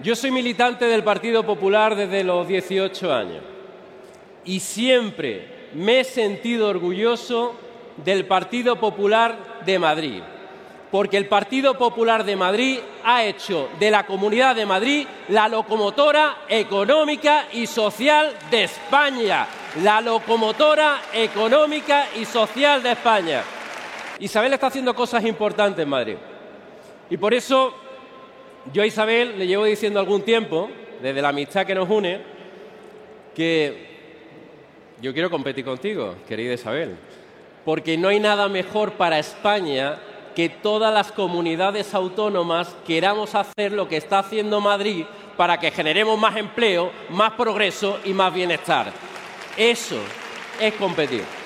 Yo soy militante del Partido Popular desde los 18 años y siempre me he sentido orgulloso del Partido Popular de Madrid, porque el Partido Popular de Madrid ha hecho de la Comunidad de Madrid la locomotora económica y social de España. La locomotora económica y social de España. Isabel está haciendo cosas importantes en Madrid. Y por eso yo a Isabel le llevo diciendo algún tiempo, desde la amistad que nos une, que yo quiero competir contigo, querida Isabel, porque no hay nada mejor para España que todas las comunidades autónomas queramos hacer lo que está haciendo Madrid para que generemos más empleo, más progreso y más bienestar. Eso es competir.